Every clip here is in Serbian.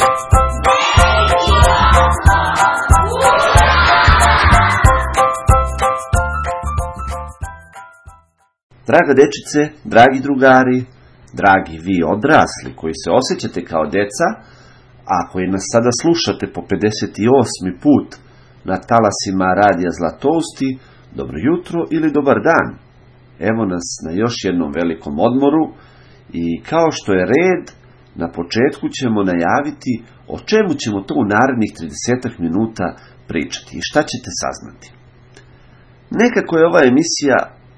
Draga dečice, dragi drugari, dragi vi odrasli koji se osjećate kao deca, a koji nas sada slušate po 58. put na talasima radija Zlatousti, dobro jutro ili dobar dan. Evo nas na još jednom velikom odmoru i kao što je red, na početku ćemo najaviti o čemu ćemo to u narednih 30 minuta pričati i šta ćete saznati. Nekako je ova emisija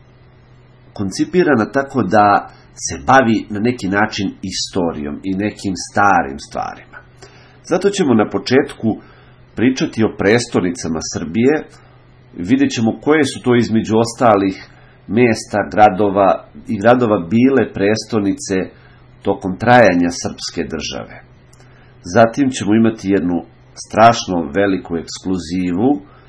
koncipirana tako da se bavi na neki način istorijom i nekim starim stvarima. Zato ćemo na početku pričati o prestonicama Srbije, vidjet ćemo koje su to između ostalih mjesta, gradova bile prestonice tokom trajanja srpske države. Zatim ćemo imati jednu strašno veliku ekskluzivu,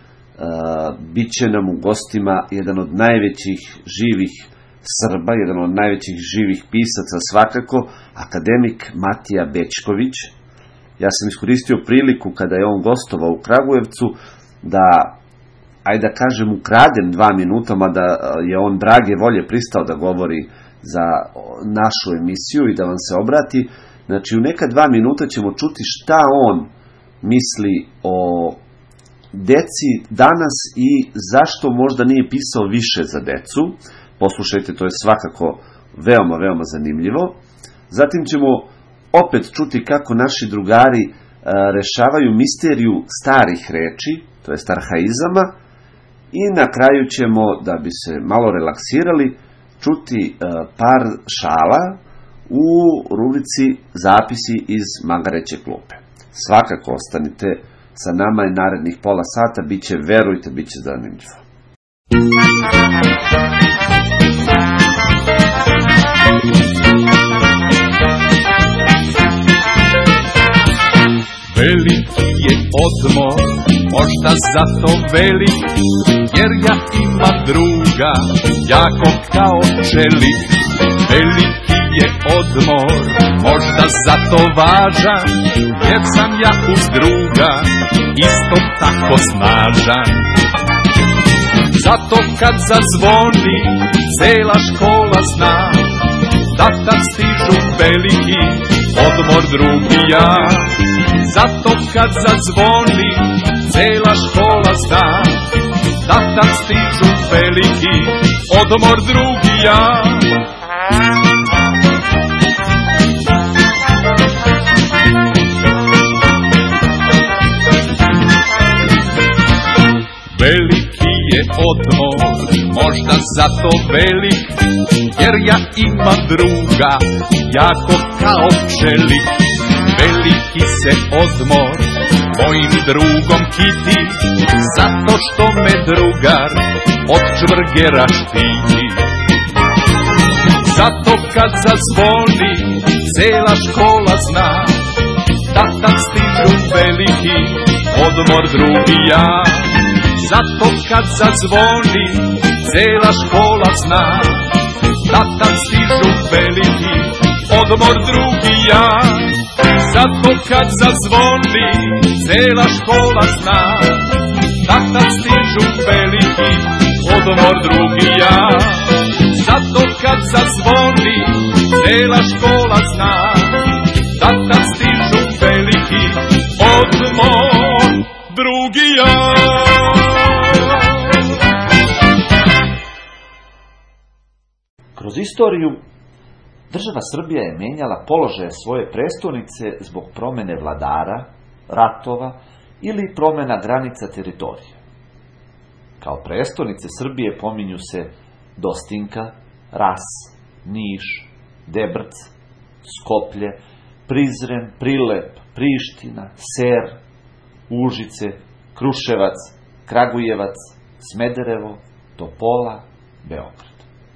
biće nam u gostima jedan od najvećih živih Srba, jedan od najvećih živih pisaca svakako, akademik Matija Bećković. Ja sam iskoristio priliku kada je on gostovao u Kragujevcu da, ajde da kažem, ukradem 2 minuta, mada je on drage volje pristao da govori za našu emisiju i da vam se obrati. Znači, u neka 2 minuta ćemo čuti šta on misli o deci danas i zašto možda nije pisao više za decu. Poslušajte, to je svakako veoma, veoma zanimljivo. Zatim ćemo opet čuti kako naši drugari rešavaju misteriju starih reči, to jest arhaizama, i na kraju ćemo, da bi se malo relaksirali, čuti par šala u rubrici Zapisi iz Magareće klupe. Svakako ostanite sa nama i narednih pola sata, bit će, verujte, bit će zanimljivo. Veliki je odmor, možda zato velik, jer ja imam druga, jako kao čelik. Veliki je odmor, možda zato važan, jer sam ja uz druga, isto tako snažan. Zato kad zazvoni, cela škola zna, da tad stižu veliki, odmor drugi ja. Zato kad zazvoni, cela škola zna, da tad stižu veliki, odmor drugi ja. Veliki je odmor, možda zato velik, jer ja imam druga, jako kao čelik. Veliki se odmor mojim drugom kiti, zato što me drugar od čvrgera štiti. Zato kad zazvoni, cela škola zna, da tad stižu veliki, odmor drugi ja. Zato kad zazvoni, cela škola zna, da tad stižu veliki, odmor drugi ja. Zato kad zazvoni, cela škola zna, da tad stižu veliki, odmor drugi ja. Zato kad zazvoni, cela škola zna, da tad stižu veliki, odmor drugi ja. Kroz istoriju država Srbija je menjala položaje svoje prestonice zbog promene vladara, ratova ili promena granica teritorije. Kao prestonice Srbije pominju se Dostinka, Ras, Niš, Debrc, Skoplje, Prizren, Prilep, Priština, Ser, Užice, Kruševac, Kragujevac, Smederevo, Topola, Beograd.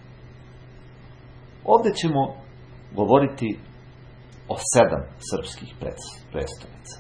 Ovdje ćemo govoriti o 7 srpskih prestonica.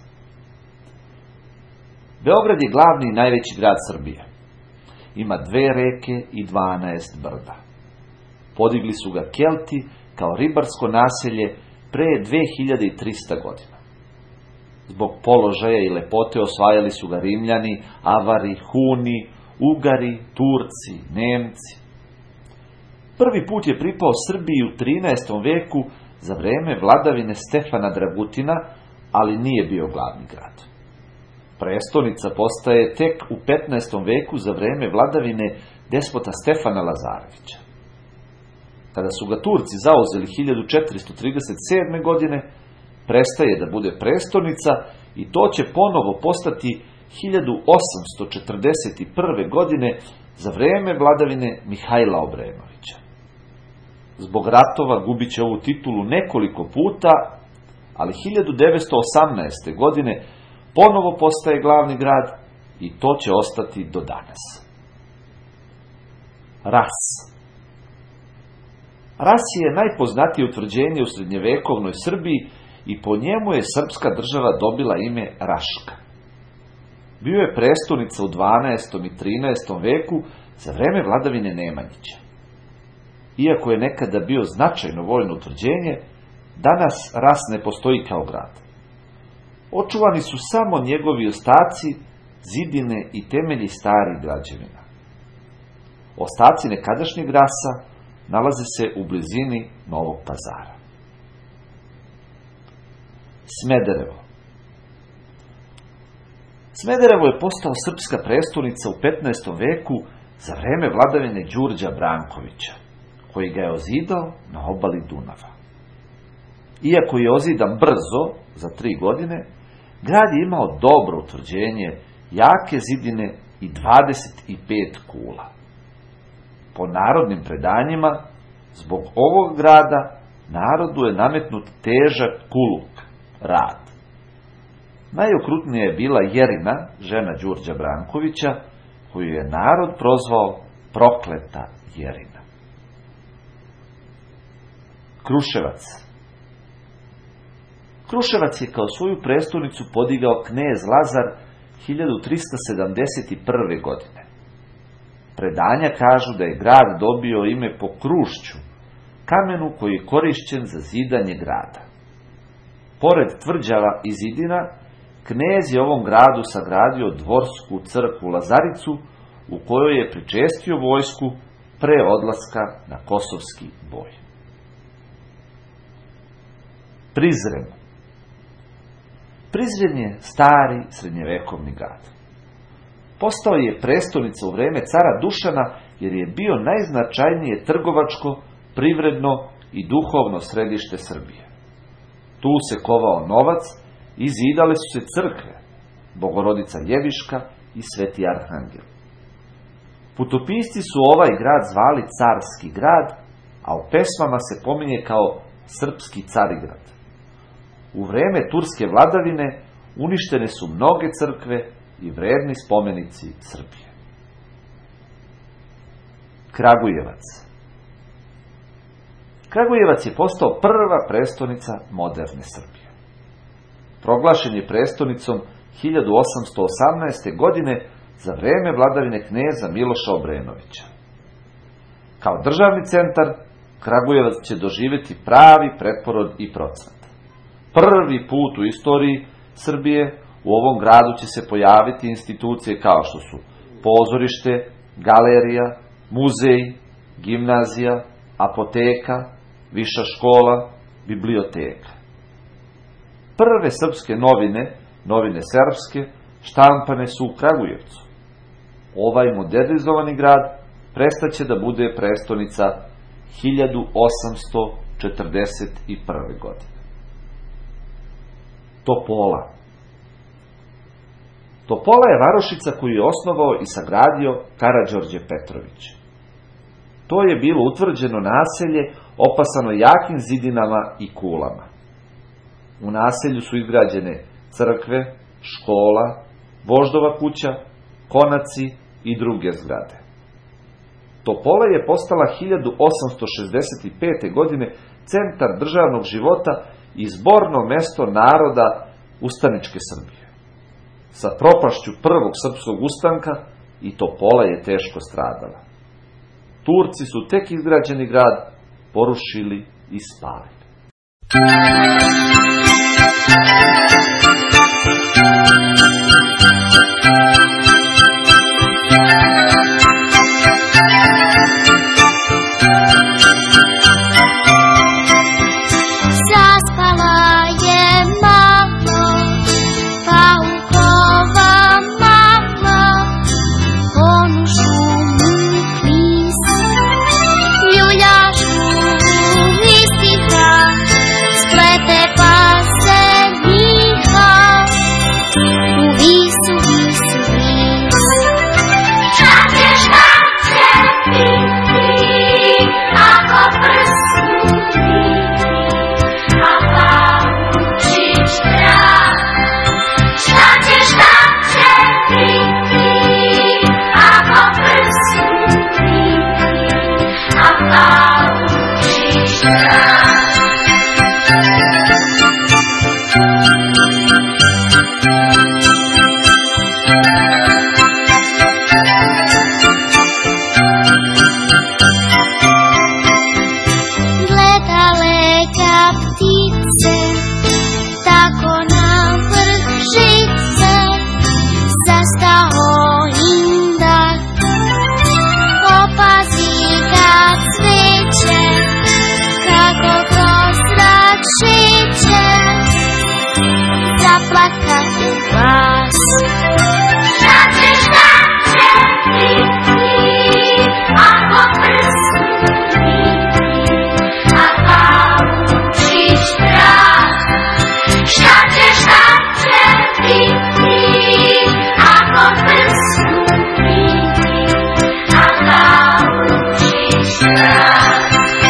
Beograd je glavni i najveći grad Srbije. Ima 2 reke i 12 brda. Podigli su ga Kelti kao ribarsko naselje pre 2300 godina. Zbog položaja i lepote osvajali su ga Rimljani, Avari, Huni, Ugari, Turci, Nemci. Prvi put je pripao Srbiji u 13. veku za vreme vladavine Stefana Dragutina, ali nije bio glavni grad. Prestonica postaje tek u 15. veku za vreme vladavine despota Stefana Lazarevića. Kada su ga Turci zauzeli 1437. godine, prestaje da bude prestonica i to će ponovo postati 1841. godine za vreme vladavine Mihajla Obrenovića. Zbog ratova gubit će ovu titulu nekoliko puta, ali 1918. godine ponovo postaje glavni grad i to će ostati do danas. Ras. Ras je najpoznatije utvrđenje u srednjevekovnoj Srbiji i po njemu je srpska država dobila ime Raška. Bio je prestonica u 12. i 13. veku za vreme vladavine Nemanjića. Iako je nekada bio značajno vojno utvrđenje, danas Ras ne postoji kao grad. Očuvani su samo njegovi ostaci, zidine i temelji starih građevina. Ostaci nekadašnjeg Rasa nalaze se u blizini Novog Pazara. Smederevo. Smederevo je postao srpska prestonica u 15. veku za vreme vladavine Đurđa Brankovića, koji ga je ozidao na obali Dunava. Iako je ozidan brzo, za 3 godine, grad je imao dobro utvrđenje, jake zidine i 25 kula. Po narodnim predanjima, zbog ovog grada, narodu je nametnut težak kuluk, rad. Najokrutnija je bila Jerina, žena Đurđa Brankovića, koju je narod prozvao prokleta Jerina. Kruševac. Kruševac je kao svoju prestolnicu podigao knez Lazar 1371. godine. Predanja kažu da je grad dobio ime po Krušću, kamenu koji je korišćen za zidanje grada. Pored tvrđava i zidina, knez je ovom gradu sagradio dvorsku crkvu Lazaricu, u kojoj je pričestio vojsku pre odlaska na Kosovski boj. Prizren. Prizren je stari srednjevekovni grad. Postao je prestonica u vreme cara Dušana jer je bio najznačajnije trgovačko, privredno i duhovno središte Srbije. Tu se kovao novac i zidale su se crkve, Bogorodica Ljeviška i Sveti Arhangel. Putopisci su ovaj grad zvali Carski grad, a u pesmama se pominje kao Srpski Carigrad. U vreme turske vladavine uništene su mnoge crkve i vredni spomenici Srbije. Kragujevac. Kragujevac je postao prva prestonica moderne Srbije. Proglašen je prestonicom 1818. godine za vreme vladavine kneza Miloša Obrenovića. Kao državni centar, Kragujevac će doživjeti pravi preporod i procvat. Prvi put u istoriji Srbije u ovom gradu će se pojaviti institucije kao što su pozorište, galerija, muzej, gimnazija, apoteka, viša škola, biblioteka. Prve srpske novine, novine serbske, štampane su u Kragujevcu. Ovaj modernizovani grad prestaće da bude prestonica 1841. godine. Topola. Topola je varošica koju je osnovao i sagradio Karađorđe Petrović. To je bilo utvrđeno naselje opasano jakim zidinama i kulama. U naselju su izgrađene crkve, škola, voždova kuća, konaci i druge zgrade. Topola je postala 1865. godine centar državnog života i zborno mesto naroda ustaničke Srbije. Sa propašću prvog srpskog ustanka i Topola je teško stradala. Turci su tek izgrađeni grad porušili i spalili. daleka ptice, tako na vrh žice zastao indak. Opazi kad sveće, kako kroz zrak šeće, zaplaka u glas. Šta će biti ako prsnu biti, a Kalučić brat? Šta će biti ako prsnu biti, a Kalučić brat?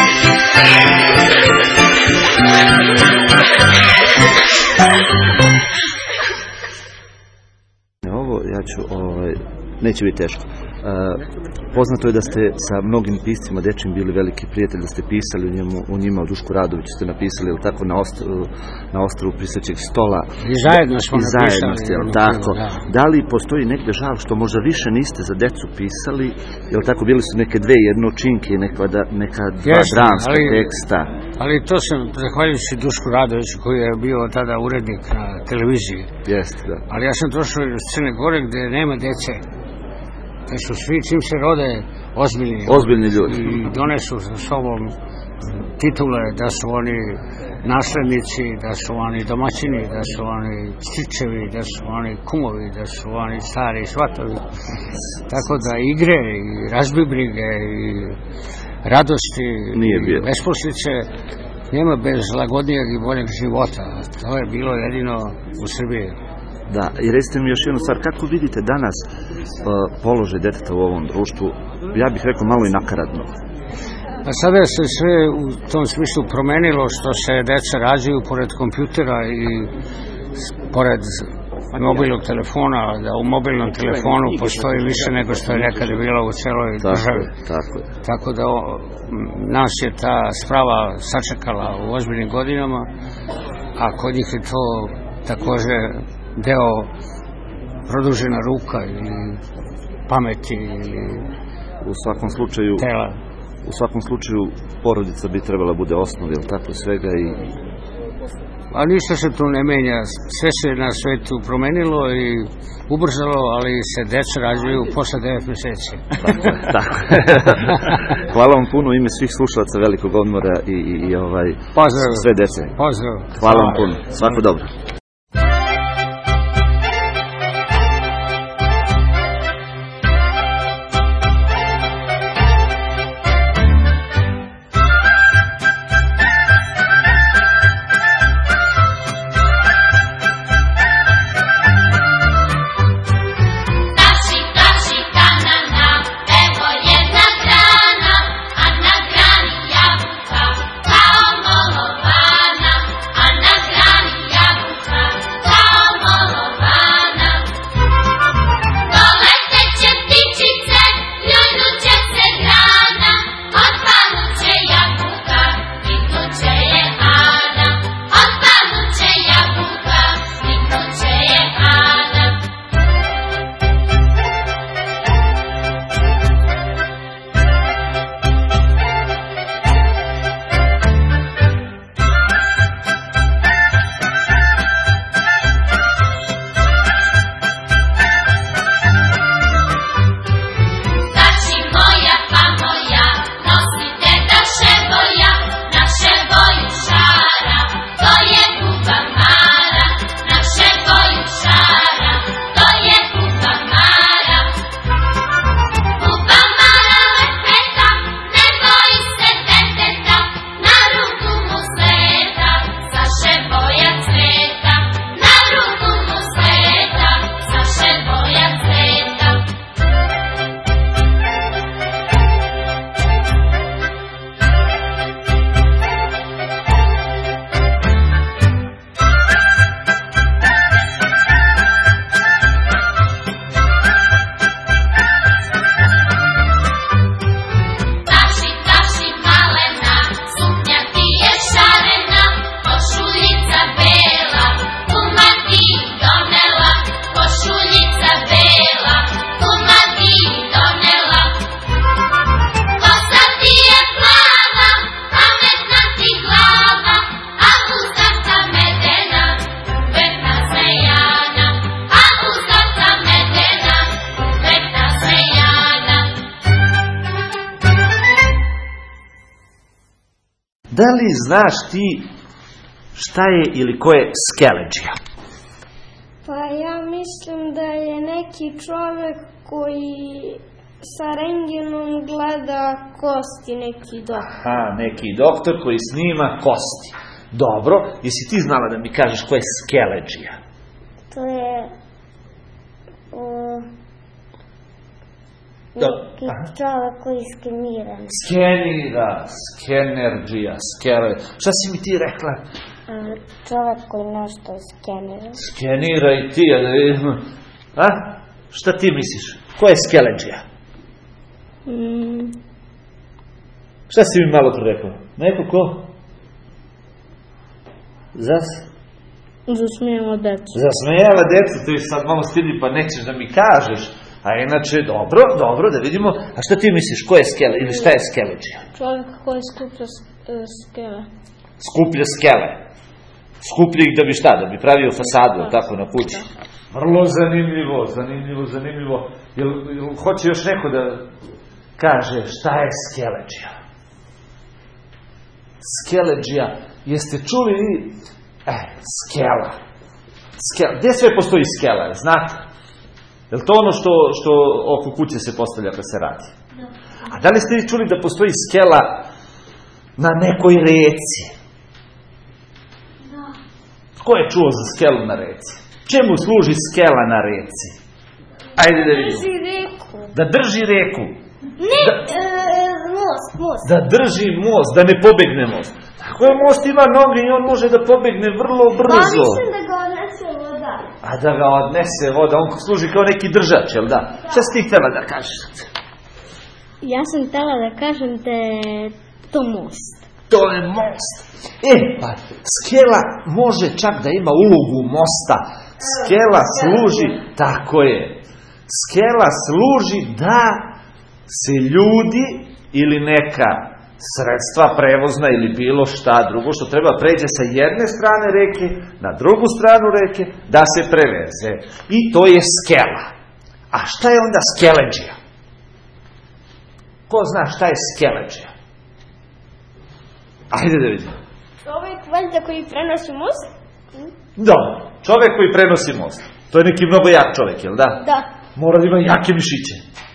Ovo ja ću, neće biti teško. Poznato je da ste sa mnogim piscima dečim bili veliki prijatelji, da ste pisali u njima, o Dušku Radoviću ste napisali, ili tako, na ostrvu Pisaćeg stola. I zajedno smo napisali. Jel tako? Da li postoji negde žal što možda više niste za decu pisali, jel tako, bili su neke dve jednočinke, neka dva dramska teksta? Ali to sam, zahvaljujući Dušku Radoviću, koji je bio tada urednik na televiziji. Jeste, da. Ali ja sam došao iz Crne Gore gde nema dece. Da su svi, čim se rode, ozbiljni ljudi. I donesu sa sobom titule da su oni naslednici, da su oni domaćini, da su oni stričevi, da su oni kumovi, da su oni stari svatovi. Tako da igre i razbibrige i radosti i besposlice nema bez lagodnijeg i boljeg života. To je bilo jedino u Srbiji. Da, i recite mi još jednu stvar, kako vidite danas položaj deteta u ovom društvu, ja bih rekao malo i nakaradno? Pa sada se sve u tom smislu promenilo, što se deca rađaju pored kompjutera i pored mobilnog telefona, da u mobilnom telefonu postoji više nego što je nekada bilo u celoj državi. Tako da nas je ta sprava sačekala u ozbiljnim godinama, a kod njih je to takođe deo produžena ruka ili pameti ili tela. U svakom slučaju porodica bi trebala bude osnov, jel tako, svega i... A ništa se tu ne menja, sve se na svetu promenilo i ubrzalo, ali se deca rađaju posle 9 meseci. Tako. Hvala vam puno u ime svih slušalaca Velikog odmora i sve dece. Pozdrav. Hvala vam puno, svako dobro. Jabuka, kao molovana, a na grani jabuka. Da li znaš ti šta je ili ko je skeleđija? Pa ja mislim da je neki čovek koji sa rentgenom gleda kosti, neki doktor. Neki doktor koji snima kosti. Dobro, jesi ti znala da mi kažeš ko je skeleđija? To je neki čovek koji skenira. Skenerđija, Šta si mi ti rekla? Čovek koji nešto skenira. Skenira i ti, da vidimo. Šta ti misliš? Ko je skeleđija? Šta si mi malo pre rekao? Neko ko? Zasmijala decu. Zasmijala decu, to je sad malo stidi pa nećeš da mi kažeš. A inače, dobro, da vidimo. A šta ti misliš, ko je skele ili šta je skeleđija? Čovjek koji skuplja skele. Skuplja skele. Skuplja ih da bi šta, da bi pravio fasadu, tako, na kući. Vrlo zanimljivo. Jel hoće još neko da kaže šta je skeleđija? Skeleđija, jeste čuli vi? Skela. Gdje sve postoji skela, znate? Je li to ono što oko kuće se postavlja kad se radi? A da li ste vi čuli da postoji skela na nekoj reci? Ko je čuo za skelu na reci? Čemu služi skela na reci? Ajde da vidimo. Drži reku. Da drži reku. Ne, most. Da drži most, da ne pobegne most. Tako je, most ima noge i on može da pobegne vrlo brzo. Pa mislim da ga odnese voda. A da ga odnese voda, on služi kao neki držač, jel da? Šta si ti htjela da kažeš? Ja sam htjela da kažem da je to most. To je most. Pa skela može čak da ima ulogu mosta. Skela služi, tako je. Skela služi da se ljudi ili neka sredstva prevozna ili bilo šta drugo što treba pređe sa jedne strane reke na drugu stranu reke da se preveze. I to je skela. A šta je onda skeleđija? Ko zna šta je skeleđija? Ajde da vidimo. Čovjek valjda koji prenosi most? Dobro, čovjek koji prenosi most. To je neki mnogo jak čovjek, jel da? Da. Mora da ima jake mišiće.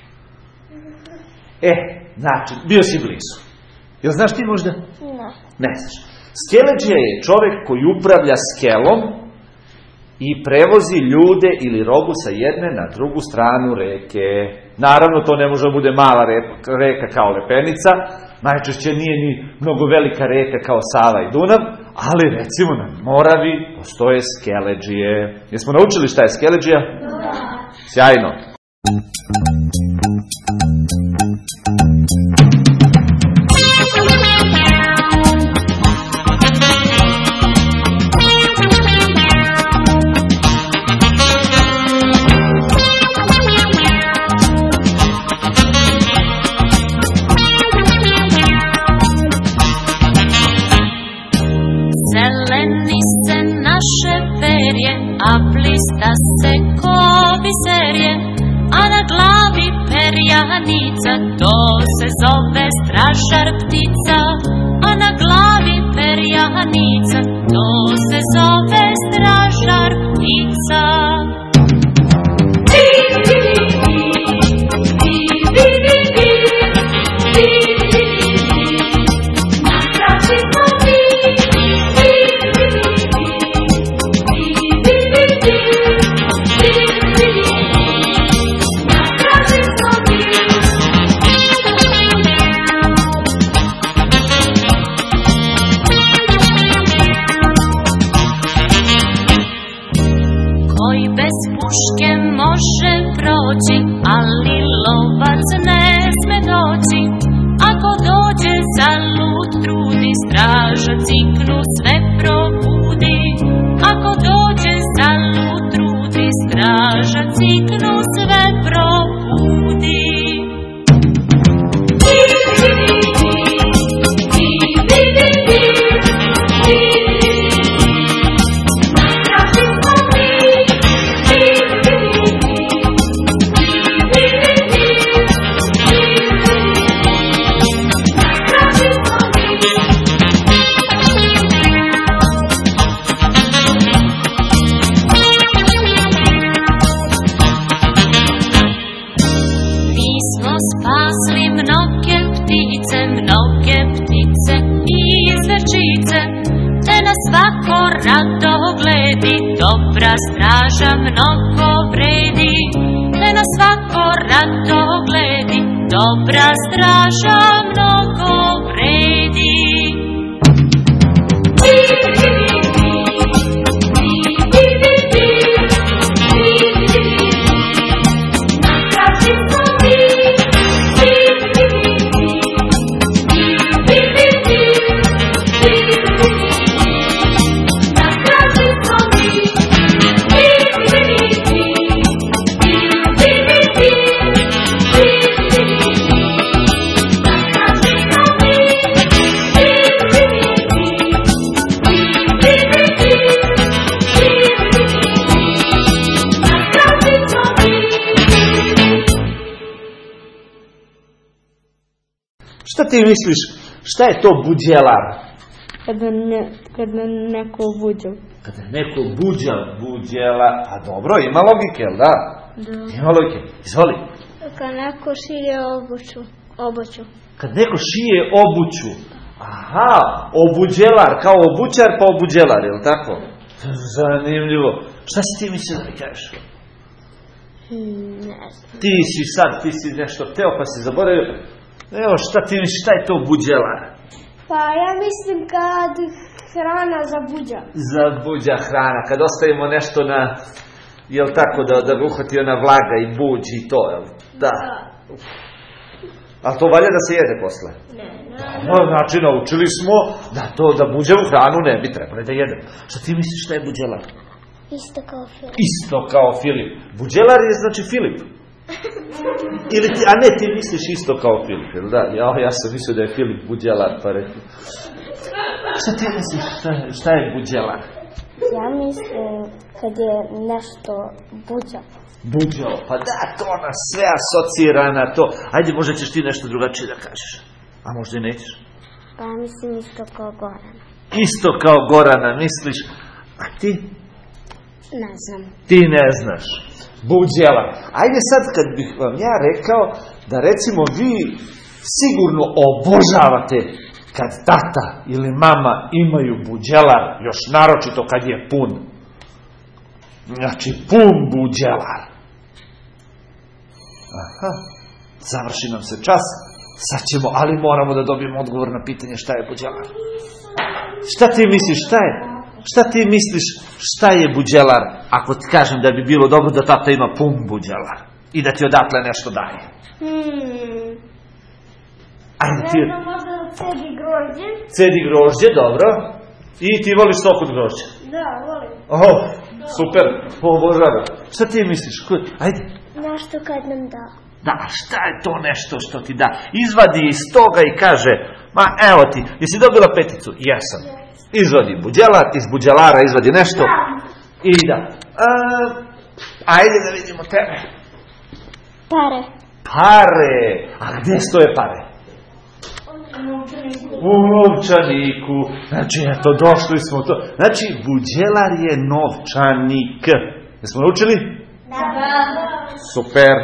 Znači, bio si blizu. Jel znaš ti možda? Ne znaš. Skeleđija je čovjek koji upravlja skelom i prevozi ljude ili robu sa jedne na drugu stranu reke. Naravno, to ne može da bude mala reka kao Lepenica, najčešće nije ni mnogo velika reka kao Sava i Dunav, ali recimo na Moravi postoje skeleđije. Jesmo naučili šta je skeleđija? Da. Sjajno. Plista se ko biserje, a na glavi perjanica, to se zove stražar ptica. A na glavi perjanica, to se zove stražar ptica. Ali lovac ne sme doći, ako dođe zalud trudi, straža ciknu sve probudi. Ako dođe zalud trudi, straža ciknu sve probudi. svako radogledi, dobra straža mnogo vredi. Ne na svako radogledi, dobra straža mnogo vredi. Šta ti misliš, šta je to buđelar? Kada neko buđa. Kada neko buđela, a dobro, ima logike, jel da? Da. Ima logike, izvoli. Kada neko šije obuću. Kad neko šije obuću, aha, obuđelar, kao obućar pa obuđelar, jel tako? Zanimljivo. Šta si ti mislio da mi kažeš? Ne znam. Ti si nešto teo pa si zaboravio. Evo, šta ti misliš, šta je to buđelar? Pa ja mislim kad hrana zabuđa. Zabuđa hrana, kad ostavimo nešto na, jel tako, da ga uhvati ona vlaga i buđi i to, jel? Da. Ali to valja da se jede posle? Ne. Znači, naučili smo da buđevu hranu ne bi trebali da jedemo. Šta ti misliš, šta je buđelar? Isto kao Filip. Isto kao Filip. Buđelar je znači Filip. A ne, ti misliš isto kao Filip, jel da? Ja sam mislio da je Filip buđelar, pa rekao. Šta ti misliš, šta je buđelar? Ja mislim kad je nešto buđao. Buđao, pa da, to nas sve asocira na to. Ajde, možda ćeš ti nešto drugačije da kažeš. A možda i nećeš. Pa ja mislim isto kao Gorana. Isto kao Gorana, misliš. A ti? Ne znam. Ti ne znaš. Buđelar. Ajde sad kad bih vam ja rekao da recimo vi sigurno obožavate kad tata ili mama imaju buđelar, još naročito kad je pun. Znači, pun buđelar. Aha, završi nam se čas, sad ćemo, ali moramo da dobijemo odgovor na pitanje šta je buđelar. Šta ti misliš, šta je? Šta ti misliš, šta je buđelar, ako ti kažem da bi bilo dobro da tata ima pun buđelar i da ti odatle nešto daje? Ajde ti... Ne znam, možda da cedi grožđe. Cedi grožđe, dobro. I ti voliš sok od grožđa? Da, volim. Super, obožavam. Šta ti misliš? Ajde. Nešto kad nam da. Da, šta je to nešto što ti da? Izvadi iz toga i kaže, ma evo ti, jesi dobila peticu? Jesam. Izvadi buđelar, iz buđelara izvadi nešto. I da. Ajde da vidimo tebe. Pare. Pare. A gde stoje pare? U novčaniku. Znači, eto, došli smo to. Znači, buđelar je novčanik. Jesmo naučili? Da. Super.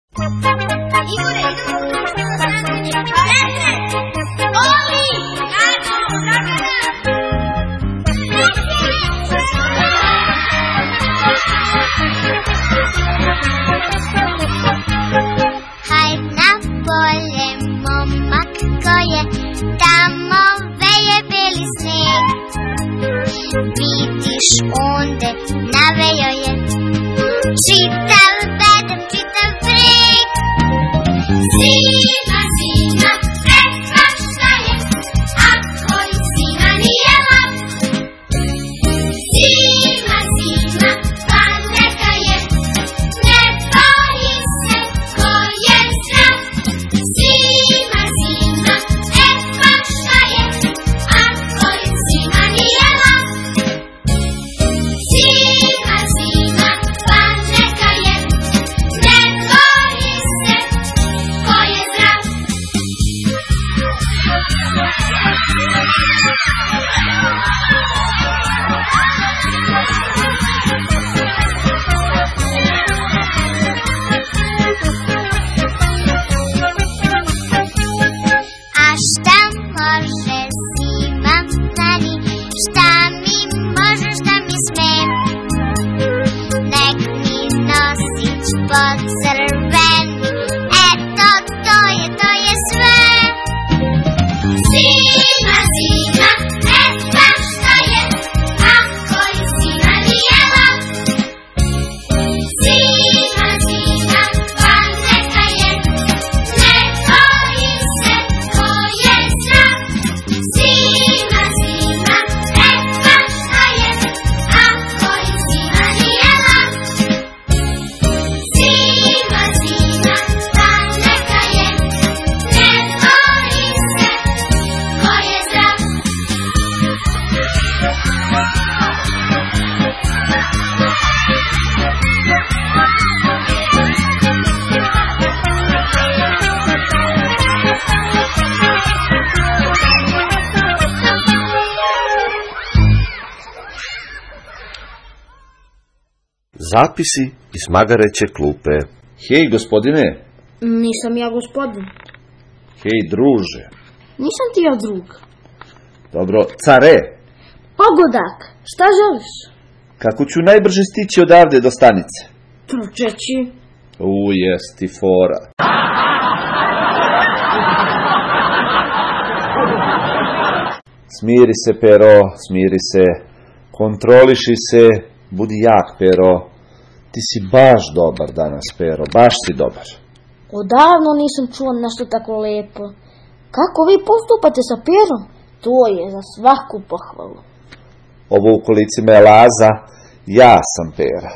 Hajd na polje, momak koje tamo veje beli sneg. Vidiš onde navejo je čitav bedem, čitav breg. Zima, zima, presvašta je, ako i zima nije lak. Zima, zima, pa neka je, ne boji se ko je zdrav. Zima, zima, presvašta je, ako i zima nije lak. Zima, zima, pa neka je, ne boji se ko je zdrav. A šta može zima mladi, šta mi Zapisi iz magareće klupe. Hej, gospodine. Nisam ja gospodin. Hej, druže. Nisam ti ja drug. Dobro, care. Pogodak, šta želiš? Kako ću najbrže stići odavde do stanice? Trčeći. Jesti fora. Smiri se, Pero, smiri se. Kontroliši se, budi jak, Pero. Ti si baš dobar danas, Pero, baš si dobar. Odavno nisam čuo nešto tako lepo. Kako vi postupate sa Perom? To je za svaku pohvalu. Ovo u kolicima je Laza, ja sam Pera.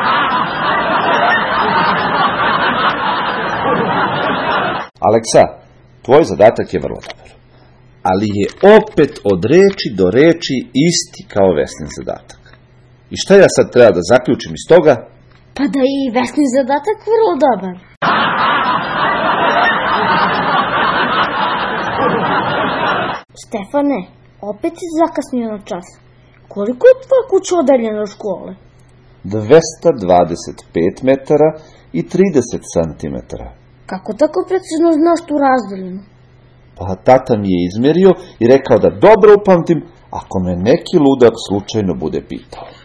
Aleksa, tvoj zadatak je vrlo dobar, ali je opet od reči do reči isti kao Vesnin zadatak. I šta ja sad treba da zaključim iz toga? Pa da je i Vesnin zadatak vrlo dobar. Stefane, opet si zakasnio na čas. Koliko je tvoja kuća udaljena od škole? 225 metara i 30 centimetara. Kako tako precizno znaš tu razdaljinu? Pa tata mi je izmerio i rekao da dobro upamtim ako me neki ludak slučajno bude pitao.